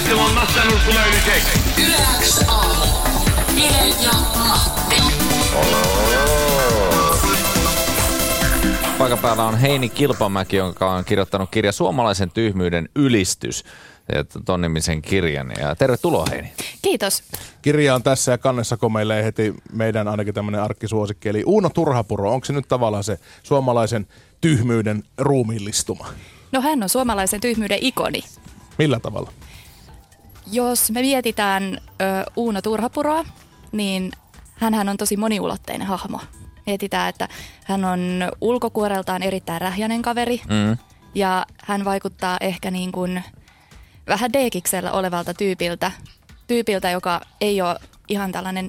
Taistelu on massanurkkulöylyseksi. Yleäks aamu. Ville ja Matti. Paikan päällä on Heini Kilpamäki, joka on kirjoittanut kirja Suomalaisen tyhmyyden ylistys. Ton nimisen kirjan. Ja tervetuloa, Heini. Kiitos. Kirja on tässä ja kannessa komeilee heti meidän ainakin tämmöinen arkkisuosikki. Eli Uuno Turhapuro, onko se nyt tavallaan se suomalaisen tyhmyyden ruumiillistuma? No hän on suomalaisen tyhmyyden ikoni. Millä tavalla? Jos me mietitään Uuno Turhapuroa, niin hänhän on tosi moniulotteinen hahmo. Mietitään, että hän on ulkokuoreltaan erittäin rähjäinen kaveri ja hän vaikuttaa ehkä niin kuin vähän deekiksellä olevalta tyypiltä, joka ei ole ihan tällainen,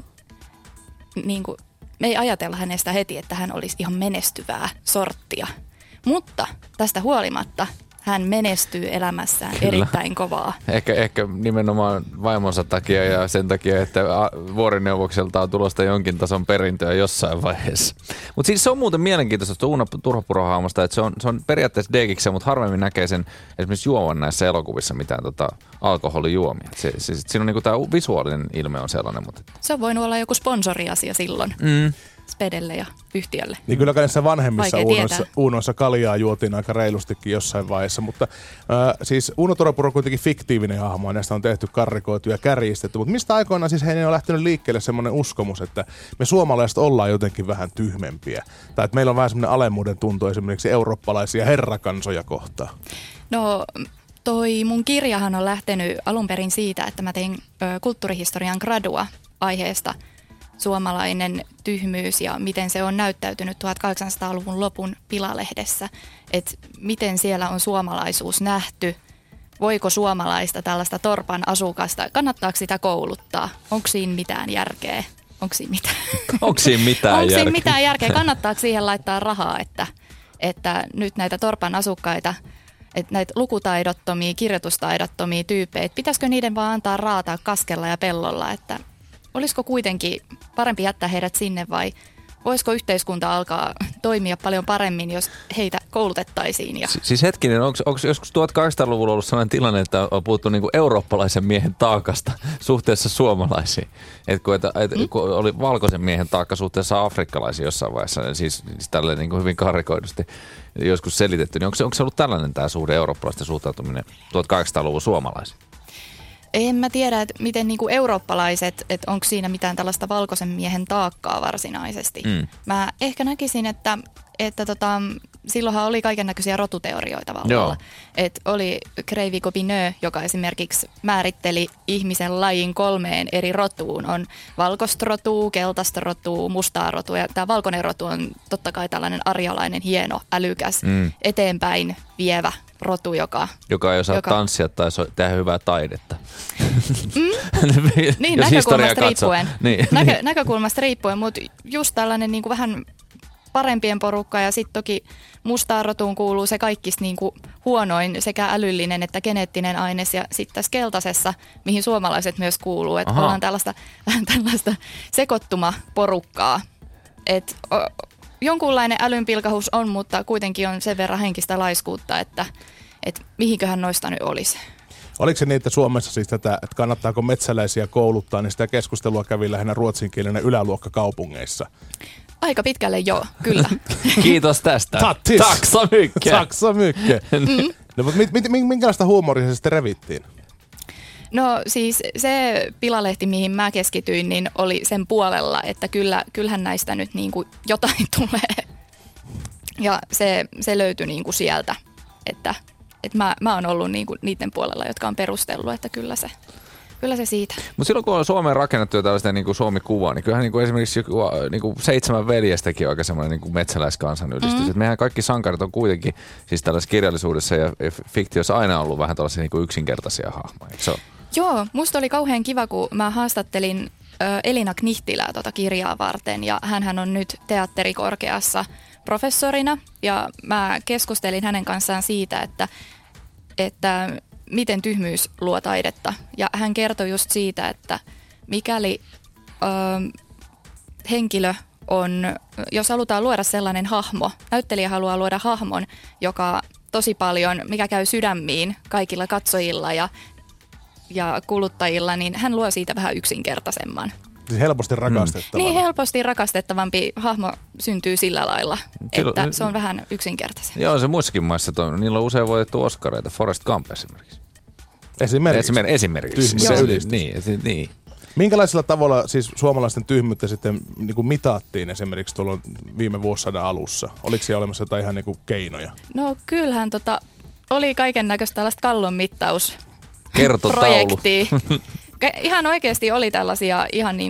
niin kuin, me ei ajatella hänestä heti, että hän olisi ihan menestyvää sorttia. Mutta tästä huolimatta hän menestyy elämässään erittäin kovaa. Ehkä nimenomaan vaimonsa takia ja sen takia, että vuorineuvokselta on tulosta jonkin tason perintöä jossain vaiheessa. Mutta siis se on muuten mielenkiintoista Uuno Turhapurohahmosta, että se on periaatteessa deekiksä, mutta harvemmin näkee sen esimerkiksi juovan näissä elokuvissa mitään alkoholijuomia. Siinä on niinku tämä visuaalinen ilme on sellainen. Mutta se on voinut olla joku sponsoriasia silloin. Spedelle ja yhtiölle. Niin kyllä näissä vanhemmissa Uunoissa kaljaa juotiin aika reilustikin jossain vaiheessa, mutta siis Uuno Turhapuro on kuitenkin fiktiivinen hahmo, ja näistä on tehty karrikoitu ja kärjistetty, mutta mistä aikoinaan siis heidän on lähtenyt liikkeelle semmoinen uskomus, että me suomalaiset ollaan jotenkin vähän tyhmempiä, tai että meillä on vähän semmoinen alemmuuden tunto esimerkiksi eurooppalaisia herrakansoja kohtaan? No toi mun kirjahan on lähtenyt alun perin siitä, että mä tein kulttuurihistorian gradua aiheesta suomalainen tyhmyys ja miten se on näyttäytynyt 1800-luvun lopun Pilalehdessä. Että miten siellä on suomalaisuus nähty, voiko suomalaista tällaista torpan asukasta, kannattaako sitä kouluttaa, onko siinä mitään järkeä, onko siinä mitään järkeä, kannattaako siihen laittaa rahaa, että nyt näitä torpan asukkaita, että näitä lukutaidottomia, kirjoitustaidottomia tyyppejä, pitäisikö niiden vaan antaa raataa kaskella ja pellolla, että olisiko kuitenkin parempi jättää heidät sinne vai voisiko yhteiskunta alkaa toimia paljon paremmin, jos heitä koulutettaisiin? Ja siis hetkinen, onko joskus 1800-luvulla ollut sellainen tilanne, että on puhuttu niinku eurooppalaisen miehen taakasta suhteessa suomalaisiin? Kun oli valkoisen miehen taakka suhteessa afrikkalaisiin jossain vaiheessa, niin siis tälleen niinku hyvin karrikoidusti joskus selitetty, niin onko se ollut tällainen tämä suhde eurooppalaisten suhtautuminen 1800-luvun suomalaisiin? En mä tiedä, että miten niinku eurooppalaiset, että onko siinä mitään tällaista valkoisen miehen taakkaa varsinaisesti. Mä ehkä näkisin, että silloinhan oli kaikennäköisiä rotuteorioita vallalla. Että oli Crevy-Gobineau, joka esimerkiksi määritteli ihmisen lajin 3 eri rotuun. On valkoista rotua, keltaista rotua, mustaa rotua. Ja tämä valkoinen rotu on totta kai tällainen arjalainen, hieno, älykäs, eteenpäin vievä rotu, joka ei osaa tanssia tai tehdä hyvää taidetta. Niin, näkökulmasta riippuen, mutta just tällainen niin kuin vähän parempien porukka ja sitten toki mustaan rotuun kuuluu se kaikista niin kuin huonoin sekä älyllinen että geneettinen aines ja sitten tässä keltaisessa, mihin suomalaiset myös kuuluu, että ollaan tällaista sekoittumaporukkaa. Et jonkunlainen älynpilkahus on, mutta kuitenkin on sen verran henkistä laiskuutta, että mihinköhän noista nyt olisi. Oliko se niin, että Suomessa siis tätä, että kannattaako metsäläisiä kouluttaa, niin sitä keskustelua kävi lähinnä ruotsinkielinen yläluokka kaupungeissa? Aika pitkälle joo, kyllä. Kiitos tästä. Taksa mykke. No, mutta minkälaista huumoria se sitten revittiin? No siis se Pilalehti, mihin mä keskityin, niin oli sen puolella, että kyllähän näistä nyt niin kuin jotain tulee. Ja se löytyi niin kuin sieltä, että mä oon ollut niin kuin niiden puolella, jotka on perustellut, että kyllä se siitä. Mutta silloin kun on Suomeen rakennettu jo tällaista niin kuin Suomi-kuvaa, niin kyllähän niin kuin esimerkiksi niin kuin 7 veljestäkin on aika semmoinen niin kuin metsäläiskansanylistys. Et mehän kaikki sankarit on kuitenkin siis tällaisessa kirjallisuudessa ja fiktiossa aina ollut vähän tällaisia niin kuin yksinkertaisia hahmoja. Joo, musta oli kauhean kiva, kun mä haastattelin Elina Knihtilää kirjaa varten ja hänhän on nyt teatterikorkeassa professorina ja mä keskustelin hänen kanssaan siitä, että miten tyhmyys luo taidetta. Ja hän kertoi just siitä, että mikäli henkilö on, jos halutaan luoda sellainen hahmo, näyttelijä haluaa luoda hahmon, joka tosi paljon, mikä käy sydämiin kaikilla katsojilla ja ja kuluttajilla, niin hän luo siitä vähän yksinkertaisemman. Siis helposti rakastettava. Niin, helposti rakastettavampi hahmo syntyy sillä lailla, että se on vähän yksinkertaisempi. Joo, se muissakin maissa toimii. Niillä on usein voitettu Oscareita. Forrest Gump esimerkiksi. Esimerkiksi. Se ylistys. Niin. Minkälaisilla tavalla siis suomalaisten tyhmyyttä sitten niin kuin mitattiin esimerkiksi tuolla viime vuosisadan alussa? Oliko siellä olemassa jotain ihan niin kuin keinoja? No kyllähän oli kaiken näköistä tällaista kallon mittausprojektia. Ihan oikeasti oli tällaisia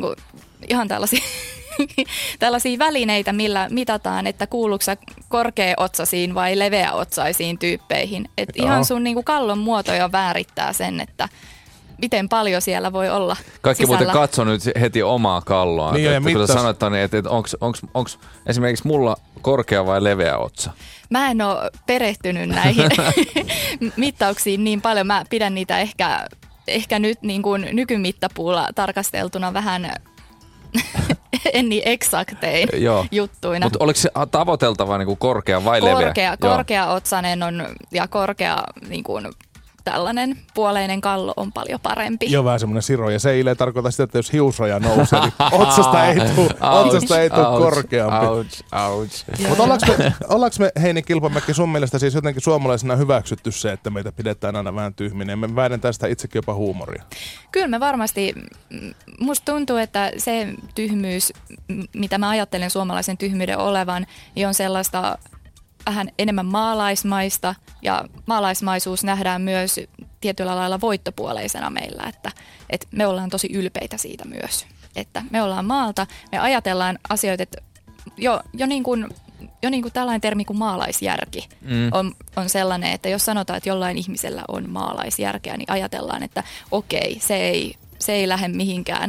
tällaisia välineitä, millä mitataan, että kuuluuko sä korkeaotsaisiin vai leveäotsaisiin tyyppeihin. Et ihan sun niin kuin kallon muoto jo värittää sen, että miten paljon siellä voi olla Kaikki sisällä. Muuten katso nyt heti omaa kalloa. Niin, että kun sanoit, että onko esimerkiksi mulla korkea vai leveä otsa? Mä en ole perehtynyt näihin mittauksiin niin paljon. Mä pidän niitä ehkä nyt niin kuin nykymittapuulla tarkasteltuna vähän en niin eksaktein juttuina. Mutta oliko se tavoiteltava niin kuin korkea vai leveä? Korkeaotsainen on ja korkea niin kuin tällainen puoleinen kallo on paljon parempi. Joo, vähän semmoinen siro. Ja se ei tarkoita sitä, että jos hiusraja nousee, niin otsasta ei tule korkeampi. Ouch. Mutta ollaanko me, Heini Kilpamäki, sun mielestä siis jotenkin suomalaisena hyväksytty se, että meitä pidetään aina vähän tyhminä? Me väitän tästä itsekin jopa huumoria. Kyllä me varmasti, musta tuntuu, että se tyhmyys, mitä mä ajattelen suomalaisen tyhmyyden olevan, niin on sellaista vähän enemmän maalaismaista, ja maalaismaisuus nähdään myös tietyllä lailla voittopuoleisena meillä, että me ollaan tosi ylpeitä siitä myös, että me ollaan maalta, me ajatellaan asioita, että jo niin kuin tällainen termi kuin maalaisjärki on sellainen, että jos sanotaan, että jollain ihmisellä on maalaisjärkeä, niin ajatellaan, että okei, se ei lähde mihinkään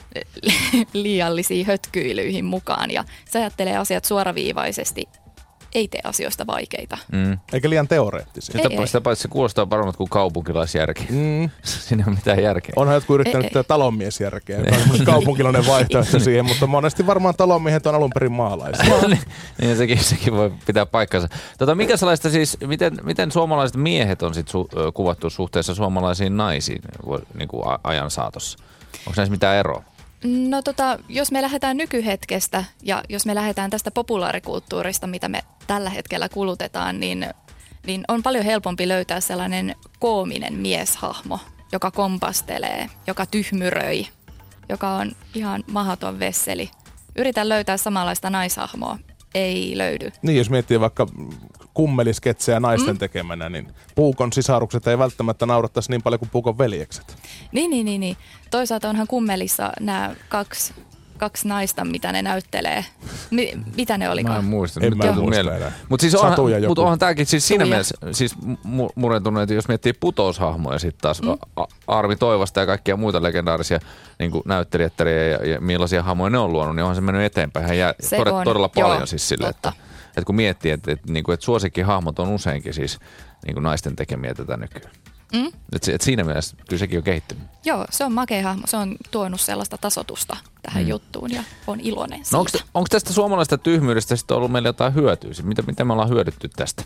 liiallisiin hötkyilyihin mukaan, ja se ajattelee asiat suoraviivaisesti, ei tee asioista vaikeita. Eikä liian teoreettisia. Sitä paitsi se kuulostaa paremmat kuin kaupunkilaisjärki. Siinä ei ole mitään järkeä. Onhan jotkut yrittänyt tätä talonmiesjärkeä, joka on kaupunkilainen vaihtoehto siihen, mutta monesti varmaan talonmiehet on alun perin maalaisia. Niin, sekin voi pitää paikkansa. Mikä sellaista siis, miten suomalaiset miehet on sit kuvattu suhteessa suomalaisiin naisiin niin kuin ajan saatossa? Onko näissä mitään eroa? No jos me lähdetään nykyhetkestä ja jos me lähdetään tästä populaarikulttuurista, mitä me tällä hetkellä kulutetaan, niin on paljon helpompi löytää sellainen koominen mieshahmo, joka kompastelee, joka tyhmyröi, joka on ihan mahaton vesseli. Yritän löytää samanlaista naishahmoa. Ei löydy. Niin, jos miettii vaikka kummelisketsejä naisten tekemänä, niin Puukon sisarukset ei välttämättä naurattaisi niin paljon kuin Puukon veljekset. Niin. Toisaalta onhan kummelissa nämä kaksi naista, mitä ne näyttelee. Mitä ne olikaan? Mä en muista. En mä muista enää. Mutta onhan tämäkin siis siinä mielessä siis murentunut, että jos miettii Putous-hahmoja sitten taas Arvi Toivosta ja kaikkia muita legendaarisia niin näyttelijättäriä ja millaisia hahmoja ne on luonut, niin onhan se mennyt eteenpäin todella paljon siis sille, että kun miettii, että suosikkihahmot on useinkin siis niin naisten tekemiä tätä nykyään. Et siinä mielessä kyllä sekin on kehittynyt. Joo, se on makea hahmo. Se on tuonut sellaista tasotusta tähän juttuun ja on iloinen siitä. No onko tästä suomalaisesta tyhmyydestä sitten ollut meillä jotain hyötyä? Mitä me ollaan hyödytty tästä?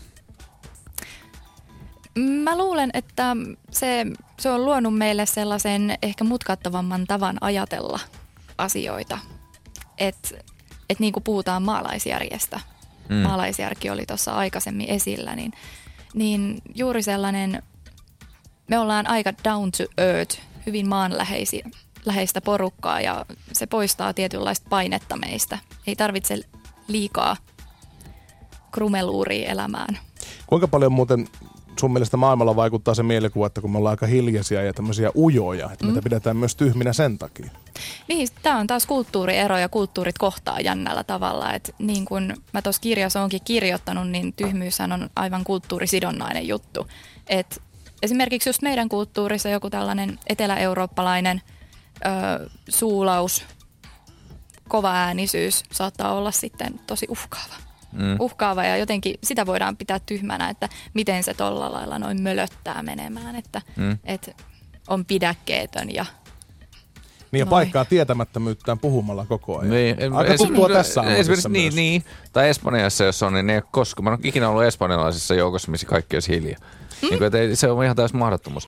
Mä luulen, että se on luonut meille sellaisen ehkä mutkattavamman tavan ajatella asioita. Että niin kuin puhutaan maalaisjärjestä. Maalaisjärki oli tuossa aikaisemmin esillä, niin juuri sellainen, me ollaan aika down to earth, hyvin maanläheistä porukkaa ja se poistaa tietynlaista painetta meistä. Ei tarvitse liikaa krumeluuria elämään. Kuinka paljon muuten sun mielestä maailmalla vaikuttaa se mielikuva, että kun me ollaan aika hiljaisia ja tämmöisiä ujoja, että meitä pidetään myös tyhminä sen takia? Niin, tämä on taas kulttuuriero ja kulttuurit kohtaa jännällä tavalla. Että niin kuin mä tuossa kirjassa oonkin kirjoittanut, niin tyhmyyshän on aivan kulttuurisidonnainen juttu. Että esimerkiksi just meidän kulttuurissa joku tällainen etelä-eurooppalainen suulaus, kova äänisyys saattaa olla sitten tosi uhkaava ja jotenkin sitä voidaan pitää tyhmänä, että miten se tolla lailla noin mölöttää menemään, että on pidäkkeetön ja niin ja paikkaa tietämättömyyttään puhumalla koko ajan. Niin, aika tuttua tässä ammatissa myös. Niin. Tai Espanjassa, jos on, niin ne ei ole koskaan. Mä en ole ikinä ollut espanjalaisessa joukossa, missä kaikki olisi hiljaa. Niin, se on ihan täys mahdottomuus.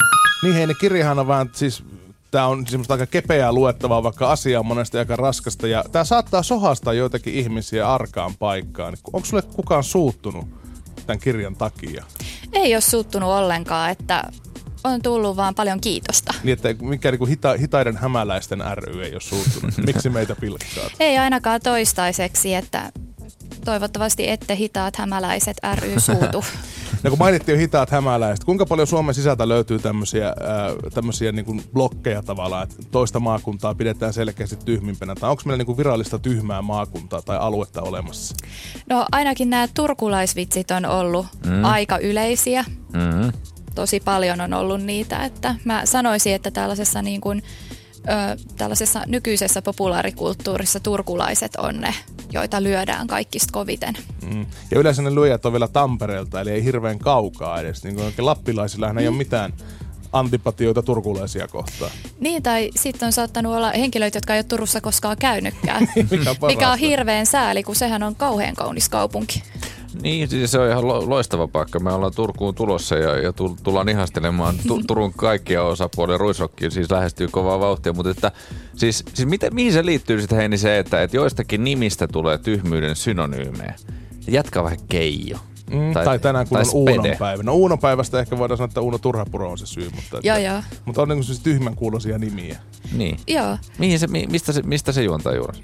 Niin Heini, kirjahan on vähän siis... Tämä on semmoista aika kepeää luettavaa, vaikka asia on monesti aika raskasta. Ja tämä saattaa sohastaa joitakin ihmisiä arkaan paikkaan. Onko sulle kukaan suuttunut tämän kirjan takia? Ei ole suuttunut ollenkaan, että on tullut vaan paljon kiitosta. Niin, että mikä niin hitaiden hämäläisten ry ei ole suuttunut. Miksi meitä pilkkaat? Ei ainakaan toistaiseksi, että toivottavasti ette hitaat hämäläiset ry suutu. No kun mainittiin jo hitaat hämäläiset, kuinka paljon Suomen sisältä löytyy tämmöisiä niin kuin blokkeja tavallaan, että toista maakuntaa pidetään selkeästi tyhmimpänä? Tai onko meillä niin kuin virallista tyhmää maakuntaa tai aluetta olemassa? No ainakin nämä turkulaisvitsit on ollut aika yleisiä. Tosi paljon on ollut niitä, että mä sanoisin, että tällaisessa niin kuin tällaisessa nykyisessä populaarikulttuurissa turkulaiset on ne, joita lyödään kaikista koviten. Ja yleensä ne lyöjät on vielä Tampereelta, eli ei hirveän kaukaa edes. Niin kuin lappilaisillahan ei ole mitään antipatioita turkulaisia kohtaan. Niin, tai sitten on saattanut olla henkilöitä, jotka ei ole Turussa koskaan käynytkään. Mikä on hirveän sääli, kun sehän on kauhean kaunis kaupunki. Niin, siis se on ihan loistava paikka. Me ollaan Turkuun tulossa ja tullaan ihastelemaan Turun kaikkia osapuolia. Ruisrokkiin siis lähestyy kovaa vauhtia, mutta että, siis mihin se liittyy sitten Heini se, että joistakin nimistä tulee tyhmyyden synonyymejä? Jätkä vähän Keijo. Tai tänään kun on Uunon päivä. No Uunon päivästä ehkä voidaan sanoa, että Uuno Turhapuro on se syy, mutta on niin siis tyhmän kuuloisia nimiä. Niin. Joo. Mistä se juontaa juuri?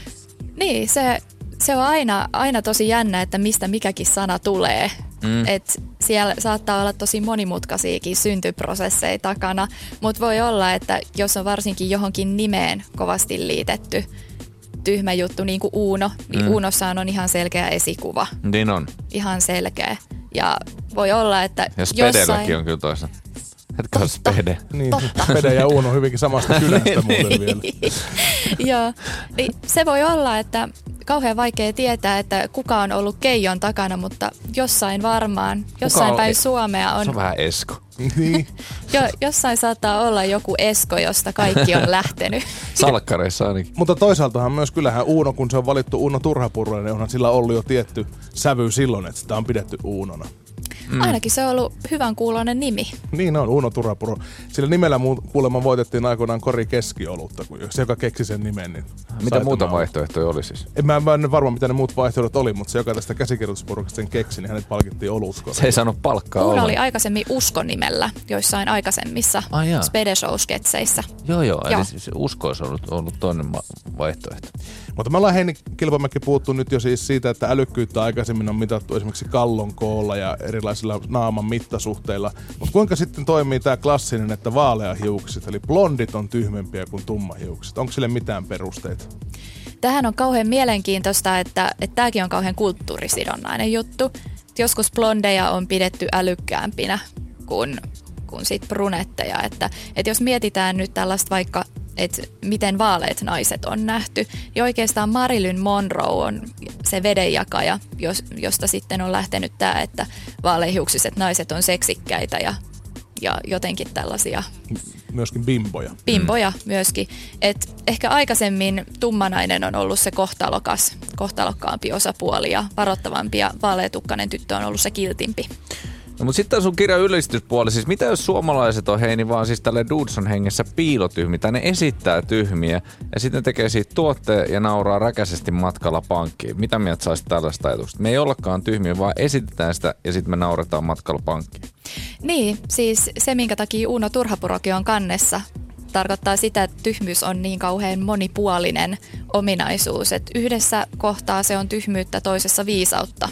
Niin, se on aina tosi jännä, että mistä mikäkin sana tulee. Et siellä saattaa olla tosi monimutkaisiakin syntyprosesseja takana, mutta voi olla, että jos on varsinkin johonkin nimeen kovasti liitetty tyhmä juttu, niin kuin Uuno, niin Uunossaan on ihan selkeä esikuva. Niin on. Ihan selkeä. Ja voi olla, että ja Spedelläkin on kyllä toisa. Hetkä on Spede. Niin, Spede ja Uuno hyvinkin samasta kylästä muuten vielä. Joo, niin se voi olla, että kauhean vaikea tietää, että kuka on ollut Keijon takana, mutta jossain varmaan, jossain päin Suomea on... Se on vähän Esko. Niin. Jossain saattaa olla joku Esko, josta kaikki on lähtenyt. Salkkareissa ainakin. Mutta toisaaltahan myös kyllähän Uuno, kun se on valittu Uuno Turhapuro, niin onhan sillä ollut jo tietty sävy silloin, että sitä on pidetty Uunona. Ainakin se on ollut hyvän kuuloinen nimi. Niin on, Uuno Turhapuro. Sillä nimellä kuulemma voitettiin aikoinaan Kori keskiolutta, kun se, joka keksi sen nimen, niin mitä muuta vaihtoehtoja oli siis? Mä en varma, mitä ne muut vaihtoehdot oli, mutta se, joka tästä käsikirjoitusporukasta sen keksi, niin hänet palkittiin olutko. Se ei saanut palkkaa Uuno oli aikaisemmin Usko-nimellä joissain aikaisemmissa Spede Show-sketseissä. Joo. Eli siis Usko olisi ollut toinen vaihtoehto. Mutta me ollaan Heini Kilpamäki puhuttu nyt jo siis siitä, että älykkyyttä aikaisemmin on mitattu esimerkiksi kallon koolla ja erilaisilla naaman mittasuhteilla. Mutta kuinka sitten toimii tämä klassinen, että vaaleahiukset, eli blondit on tyhmempiä kuin tummahiukset? Onko sille mitään perusteita? Tämähän on kauhean mielenkiintoista, että tämäkin on kauhean kulttuurisidonnainen juttu. Joskus blondeja on pidetty älykkäämpinä kuin sit brunetteja. Että jos mietitään nyt tällaista vaikka, että miten vaaleat naiset on nähty, ja oikeastaan Marilyn Monroe on se vedenjakaja, josta sitten on lähtenyt tämä, että vaaleahiuksiset naiset on seksikkäitä ja jotenkin tällaisia... Myöskin bimboja. Bimboja myöskin. Et ehkä aikaisemmin tummanainen on ollut se kohtalokkaampi osapuoli ja varoittavampi, ja vaaleatukkainen tyttö on ollut se kiltimpi. No, mutta sitten sun kirjan ylistyspuoli, siis mitä jos suomalaiset on Heini vaan siis tälle Dudson hengessä piilotyhmiä, tai ne esittää tyhmiä, ja sitten tekee siitä tuotteen ja nauraa räkäisesti matkalla pankkiin. Mitä mieltä saisit tällaista ajatusta? Me ei ollakaan tyhmiä, vaan esitetään sitä, ja sitten me nauretaan matkalla pankkiin. Niin, siis se minkä takia Uuno Turhapurokin on kannessa, tarkoittaa sitä, että tyhmyys on niin kauhean monipuolinen ominaisuus, että yhdessä kohtaa se on tyhmyyttä, toisessa viisautta.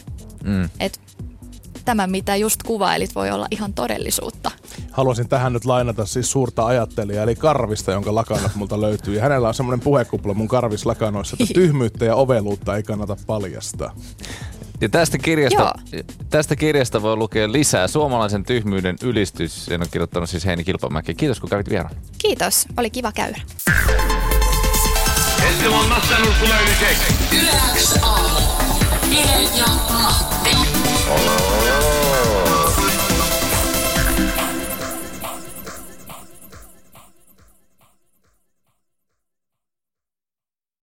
Et tämä, mitä just kuvailit, voi olla ihan todellisuutta. Haluaisin tähän nyt lainata siis suurta ajattelijaa, eli Karvista, jonka lakanat multa löytyy. Ja hänellä on semmoinen puhekupla mun Karvislakanoissa, että tyhmyyttä ja oveluutta ei kannata paljastaa. Ja tästä kirjasta voi lukea lisää. Suomalaisen tyhmyyden ylistys. Sen on kirjoittanut siis Heini Kilpamäki. Kiitos, kun kävit vieraan. Kiitos. Oli kiva käydä. Esteban Matsanur tulee yli